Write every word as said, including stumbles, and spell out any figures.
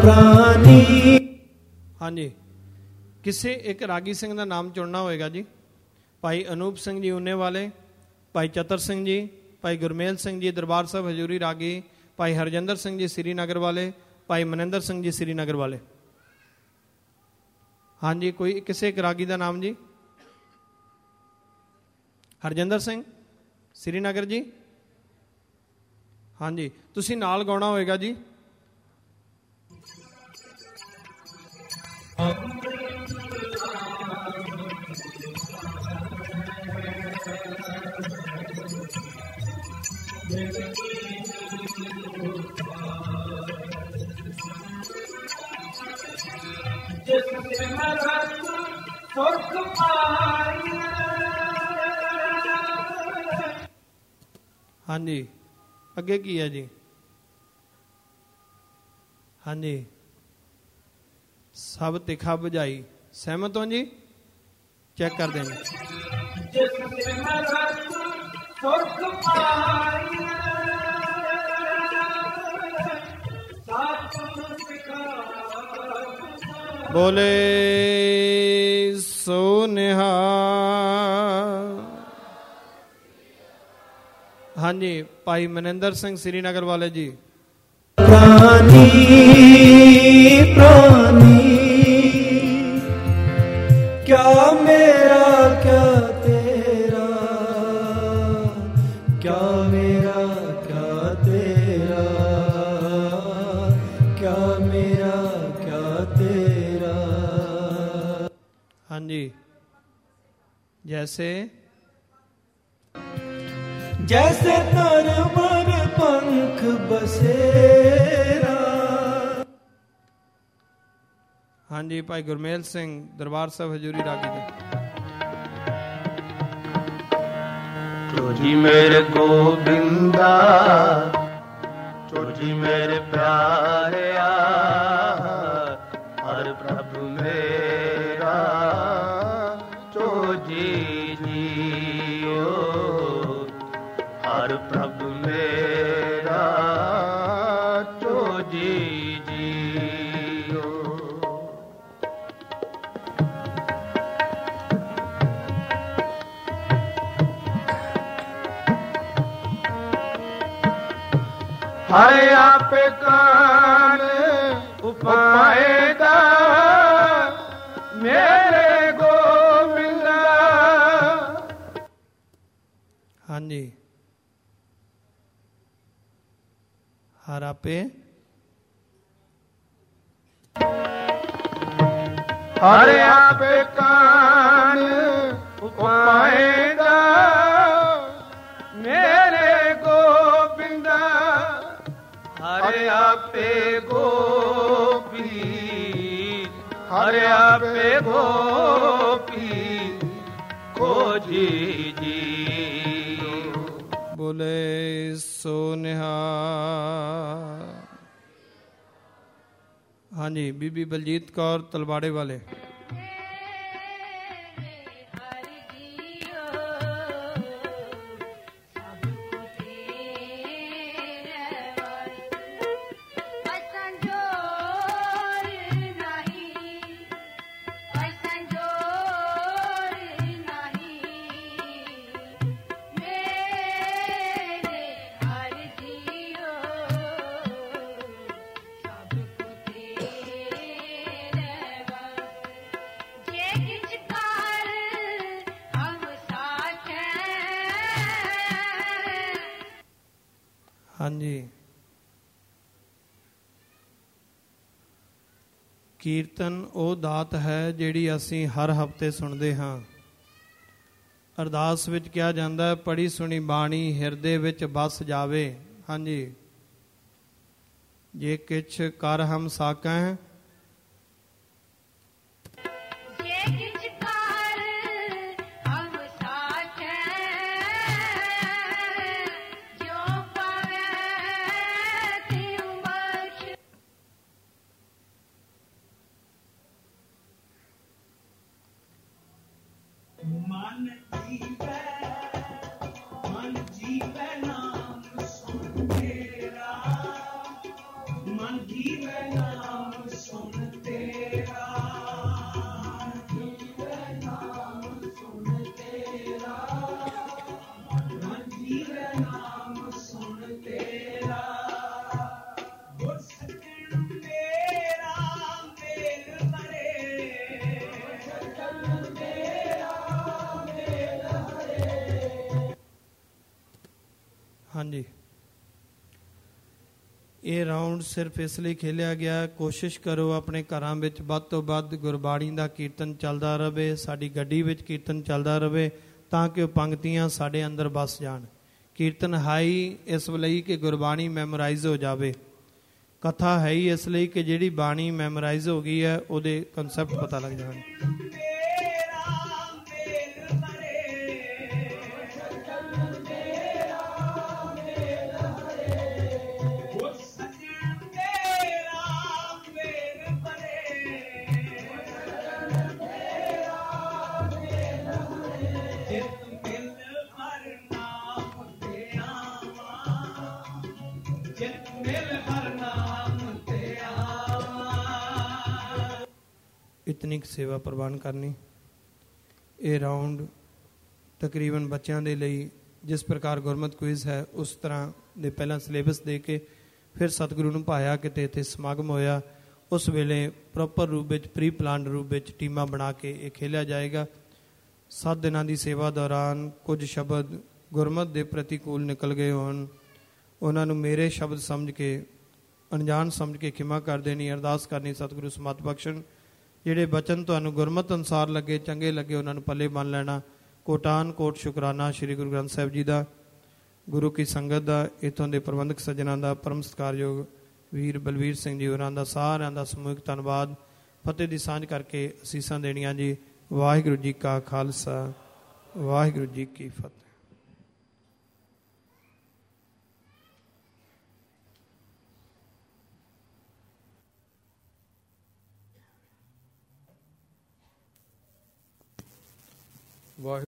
ਪ੍ਰਾਨੀ। ਹਾਂਜੀ, ਕਿਸੇ ਇੱਕ ਰਾਗੀ ਸਿੰਘ ਦਾ ਨਾਮ ਚੁਣਨਾ ਹੋਏਗਾ ਜੀ। ਭਾਈ ਅਨੂਪ ਸਿੰਘ ਜੀ ਊਨੇ ਵਾਲੇ, ਭਾਈ ਚਤਰ ਸਿੰਘ ਜੀ, ਭਾਈ ਗੁਰਮੇਲ ਸਿੰਘ ਜੀ ਦਰਬਾਰ ਸਾਹਿਬ ਹਜ਼ੂਰੀ ਰਾਗੀ, ਭਾਈ ਹਰਜਿੰਦਰ ਸਿੰਘ ਜੀ ਸ੍ਰੀਨਗਰ ਵਾਲੇ, ਭਾਈ ਮਨਿੰਦਰ ਸਿੰਘ ਜੀ ਸ੍ਰੀਨਗਰ ਵਾਲੇ। ਹਾਂਜੀ, ਕੋਈ ਕਿਸੇ ਇੱਕ ਰਾਗੀ ਦਾ ਨਾਮ ਜੀ। ਹਰਜਿੰਦਰ ਸਿੰਘ ਸ੍ਰੀਨਗਰ ਜੀ। ਹਾਂਜੀ, ਤੁਸੀਂ ਨਾਲ ਗਾਉਣਾ ਹੋਏਗਾ ਜੀ। ਹਾਂਜੀ, ਅੱਗੇ ਕੀ ਹੈ ਜੀ। ਹਾਂਜੀ, ਸਭ ਤਿੱਖਾ ਬੁਝਾਈ। ਸਹਿਮਤ ਹੋ ਜੀ? ਚੈੱਕ ਕਰਦੇ ਹਾਂ ਬੋਲੇ ਸੋ ਨਿਹਾਲ। ਹਾਂਜੀ, ਭਾਈ ਮਨਿੰਦਰ ਸਿੰਘ ਸ੍ਰੀਨਗਰ ਵਾਲੇ ਜੀ। ਪ੍ਰਾਨੀ ਪ੍ਰਾਨੀ ਕਿਆ ਮੇਰਾ ਕਿਆ ਤੇਰਾ, ਕਿਆ ਮੇਰਾ ਕਿਆ ਤੇਰਾ, ਕਿਆ ਮੇਰਾ ਕਿਆ ਤੇਰਾ। ਹਾਂਜੀ, ਜੈਸੇ जैसे तर पर पंख बसेरा। ਹਾਂਜੀ, ਭਾਈ ਗੁਰਮੇਲ ਸਿੰਘ ਦਰਬਾਰ ਸਾਹਿਬ ਹਜ਼ੂਰੀ ਰਾਗੀ ਦੇ। ਚੋਜੀ ਮੇਰੇ ਗੋਬਿੰਦਾ, ਚੋਜੀ ਮੇਰੇ ਪਿਆਰਿਆ, ਹਰ ਪ੍ਰਭ ਮੇਰਾ ਚੋਜੀ ਜੀਓ, ਹਰ ਪ੍ਰਭ ਮੇਰਾ ਚੋਜੀ ਜੀਓ। ਹਰ ਆਪੇ ਕਾਨ ਉਪਾਏ ਦਾ ਮੇਰੇ ਗੋਬਿੰਦਾ। ਹਾਂਜੀ, ਹਰ ਆਪੇ ਹਰ ਆਪੇ ਕਾਨ ਉਪਾਏ ਦਾ ਮੇਰੇ ਗੋਬਿੰਦਾ। ਹਰ ਆਪੇ ਗੋਪੀ, ਹਰ ਆਪੇ ਗੋਪੀ ਖੋਜੀ ਜੀ। ਬੋਲੇ ਸੋ ਨਿਹਾਲ। ਹਾਂਜੀ, ਬੀਬੀ ਬਲਜੀਤ ਕੌਰ ਤਲਵਾੜੇ ਵਾਲੇ। ਹਾਂਜੀ, ਕੀਰਤਨ ਉਹ ਦਾਤ ਹੈ ਜਿਹੜੀ ਅਸੀਂ ਹਰ ਹਫ਼ਤੇ ਸੁਣਦੇ ਹਾਂ। ਅਰਦਾਸ ਵਿੱਚ ਕਿਹਾ ਜਾਂਦਾ ਹੈ, ਪੜ੍ਹੀ ਸੁਣੀ ਬਾਣੀ ਹਿਰਦੇ ਵਿੱਚ ਬਸ ਜਾਵੇ। ਹਾਂਜੀ, ਜੇ ਕਿਛ ਕਰ ਹਮ ਸਾਕੈ, ਮਨ ਜੀਵੈ ਮਨ ਜੀਵੈ ਨਾਮ ਸੁਣ ਤੇਰਾ, ਮਨ ਜੀਵੈ ਨਾਮ ਹਾਂਜੀ, ਇਹ ਰਾਊਂਡ ਸਿਰਫ ਇਸ ਲਈ ਖੇਲਿਆ ਗਿਆ, ਕੋਸ਼ਿਸ਼ ਕਰੋ ਆਪਣੇ ਘਰਾਂ ਵਿੱਚ ਵੱਧ ਤੋਂ ਵੱਧ ਗੁਰਬਾਣੀ ਦਾ ਕੀਰਤਨ ਚੱਲਦਾ ਰਹੇ, ਸਾਡੀ ਗੱਡੀ ਵਿੱਚ ਕੀਰਤਨ ਚੱਲਦਾ ਰਹੇ, ਤਾਂ ਕਿ ਉਹ ਪੰਕਤੀਆਂ ਸਾਡੇ ਅੰਦਰ ਵਸ ਜਾਣ। ਕੀਰਤਨ ਹੈ ਹੀ ਇਸ ਲਈ ਕਿ ਗੁਰਬਾਣੀ ਮੈਮੋਰਾਈਜ਼ ਹੋ ਜਾਵੇ, ਕਥਾ ਹੈ ਹੀ ਇਸ ਲਈ ਕਿ ਜਿਹੜੀ ਬਾਣੀ ਮੈਮੋਰਾਈਜ਼ ਹੋ ਗਈ ਹੈ ਉਹਦੇ ਕਨਸੈਪਟ ਪਤਾ ਲੱਗ ਜਾਣ। ਇਤਨੀ ਕੁ ਸੇਵਾ ਪ੍ਰਵਾਨ ਕਰਨੀ। ਇਹ ਰਾਊਂਡ ਤਕਰੀਬਨ ਬੱਚਿਆਂ ਦੇ ਲਈ ਜਿਸ ਪ੍ਰਕਾਰ ਗੁਰਮਤਿ ਕੁਇਜ਼ ਹੈ ਉਸ ਤਰ੍ਹਾਂ ਦੇ ਪਹਿਲਾਂ ਸਿਲੇਬਸ ਦੇ ਕੇ ਫਿਰ ਸਤਿਗੁਰੂ ਨੂੰ ਭਾਇਆ ਕਿਤੇ ਇੱਥੇ ਸਮਾਗਮ ਹੋਇਆ, ਉਸ ਵੇਲੇ ਪ੍ਰੋਪਰ ਰੂਪ ਵਿੱਚ ਪ੍ਰੀ ਪਲਾਨਡ ਰੂਪ ਵਿੱਚ ਟੀਮਾਂ ਬਣਾ ਕੇ ਇਹ ਖੇਲਿਆ ਜਾਏਗਾ। ਸੱਤ ਦਿਨਾਂ ਦੀ ਸੇਵਾ ਦੌਰਾਨ ਕੁਝ ਸ਼ਬਦ ਗੁਰਮਤਿ ਦੇ ਪ੍ਰਤੀਕੂਲ ਨਿਕਲ ਗਏ ਹੋਣ, ਉਹਨਾਂ ਨੂੰ ਮੇਰੇ ਸ਼ਬਦ ਸਮਝ ਕੇ ਅਣਜਾਣ ਸਮਝ ਕੇ ਖਿਮਾ ਕਰ ਦੇਣੀ, ਅਰਦਾਸ ਕਰਨੀ ਸਤਿਗੁਰੂ ਸਮਤ ਬਖਸ਼ਣ। ਜਿਹੜੇ ਬਚਨ ਤੁਹਾਨੂੰ ਗੁਰਮਤਿ ਅਨੁਸਾਰ ਲੱਗੇ, ਚੰਗੇ ਲੱਗੇ, ਉਹਨਾਂ ਨੂੰ ਪੱਲੇ ਬੰਨ ਲੈਣਾ। ਕੋਟਾਨ ਕੋਟ ਸ਼ੁਕਰਾਨਾ ਸ਼੍ਰੀ ਗੁਰੂ ਗ੍ਰੰਥ ਸਾਹਿਬ ਜੀ ਦਾ, ਗੁਰੂ ਕੀ ਸੰਗਤ ਦਾ, ਇੱਥੋਂ ਦੇ ਪ੍ਰਬੰਧਕ ਸੱਜਣਾਂ ਦਾ, ਪਰਮ ਸਤਿਕਾਰਯੋਗ ਵੀਰ ਬਲਵੀਰ ਸਿੰਘ ਜੀ ਹੋਰਾਂ ਦਾ, ਸਾਰਿਆਂ ਦਾ ਸਮੂਹਿਕ ਧੰਨਵਾਦ। ਫਤਿਹ ਦੀ ਸਾਂਝ ਕਰਕੇ ਅਸੀਸਾਂ ਦੇਣੀਆਂ ਜੀ। ਵਾਹਿਗੁਰੂ ਜੀ ਕਾ ਖਾਲਸਾ, ਵਾਹਿਗੁਰੂ ਜੀ ਕੀ ਫਤਿਹ। ਵਾਹਿਗੁਰੂ।